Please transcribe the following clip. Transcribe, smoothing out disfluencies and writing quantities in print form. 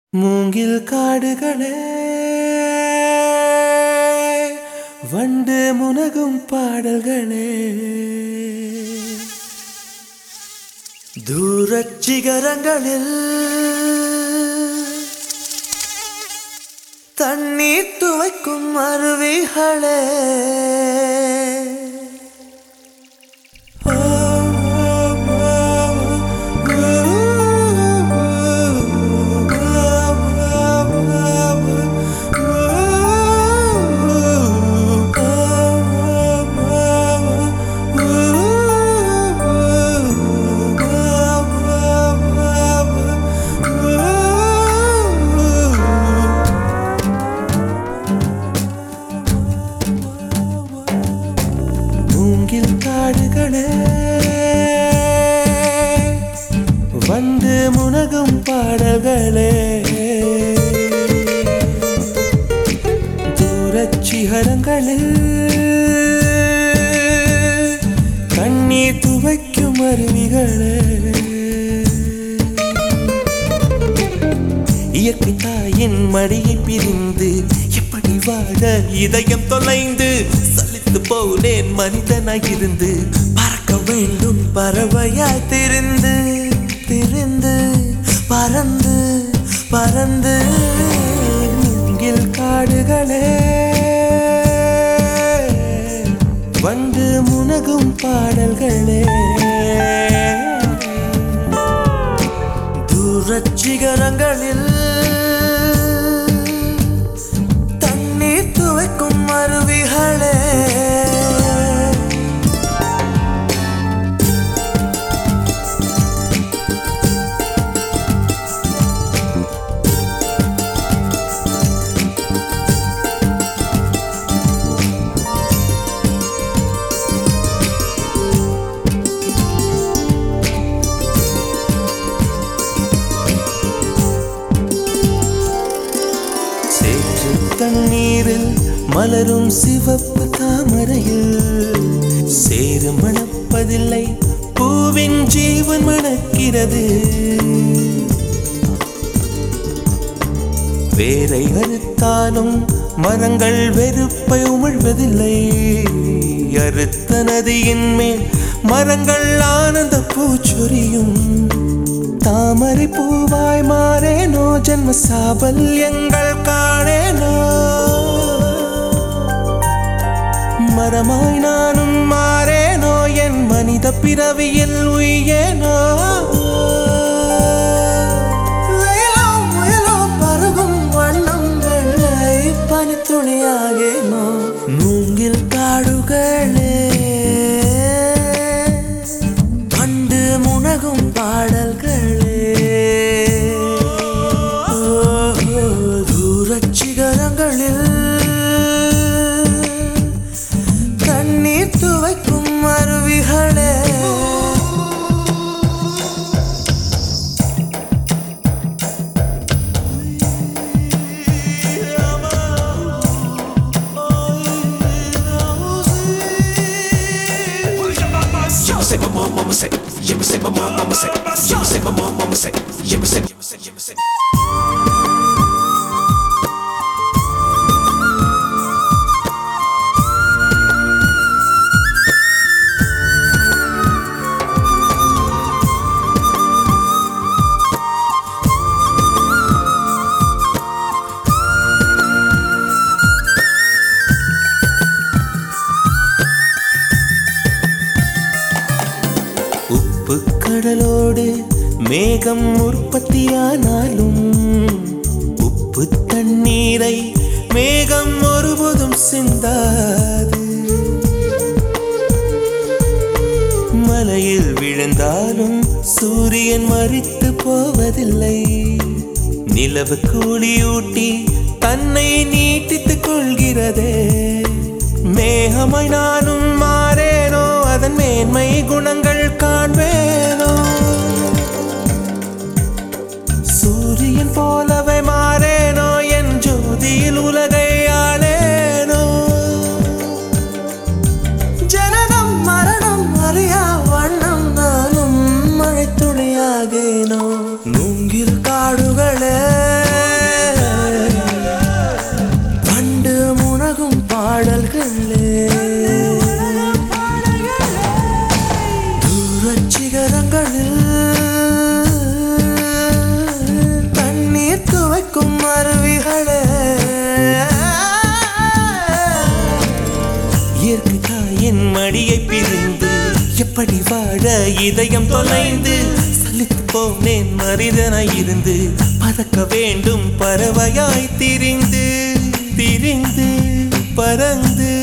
மூங்கில் காடுகளே வண்டு முனகும் பாடல்களே தூரச் சிகரங்களில் தண்ணீர் துவைக்கும் அருவிகளே மூங்கில் காடுகளே வந்து முனகும் பாடல்களே தூரச் சிகரங்களில் கண்ணீர் துவைக்கும் அருவிகளே இயற்கை தாயின் மடியை பிரிந்து எப்படி வாழ இதயம் தொலைந்து சலித்து போனேன் மனிதனாயிருந்து பறக்க வேண்டும் பறவையாய் திரிந்து திரிந்து பறந்து பறந்து மூங்கில் காடுகளே வந்து முனகும் பாடல்களே தூரச் சிகரங்களில் தண்ணீர் துவைக்கும் அருவிகளே தண்ணீரில் மலரும் சிவப்பு தாமரையில் சேறு மணப்பதில்லை பூவின் ஜீவன் மணக்கிறது வேரை அறுத்தாலும் மரங்கள் வெறுப்பை உமிழ்வதில்லை அறுத்த நதியின் மேல் மரங்கள் ஆனந்த பூச்சொரியும் தாமரை பூவாய் மாறேனோ ஜன்ம சாபல்யங்கள் காணேனோ மரமாய் நானும் மாறேனோ என் மனித பிறவியில் உய்யேனோ வெயிலும் முயலும் பருகும் வண்ணம் வெள்ளை பனித்துளியாகேனோ மூங்கில் காடுகளே வண்டு முனகும் பாடல்களே தூரச் சிகரங்களில் தண்ணீர் துவைக்கும் அருவிகளே Say my mama say, yeah me say my mama say, yeah me say my mama say, yeah me say, yeah me say, yeah me say. உப்பு கடலோடு மேகம் உற்பத்தியானாலும் உப்பு தண்ணீரை மேகம் ஒருபோதும் சிந்தாது மலையில் விழுந்தாலும் சூரியன் மரித்து போவதில்லை நிலவு கூலியூட்டி தன்னை நீட்டித்துக் கொள்கிறதே மேகமாய் நானும் மாறேனோ அதன் மேன்மை குணங்கள் காண்பேனோ சூரியன் போலவே மாறேனோ என் ஜோதியில் உலகை ஆளேனோ ஜனனம் மரணம் அறியா வண்ணம் நானும் மழைத்துளியாகேனோ மூங்கில் காடுகளே மடியை பிரிந்து எப்படி வாழ இதயம் தொலைந்து சலித்து போனேன் மனிதனாய் இருந்து பறக்க வேண்டும் பறவையாய் திரிந்து திரிந்து பறந்து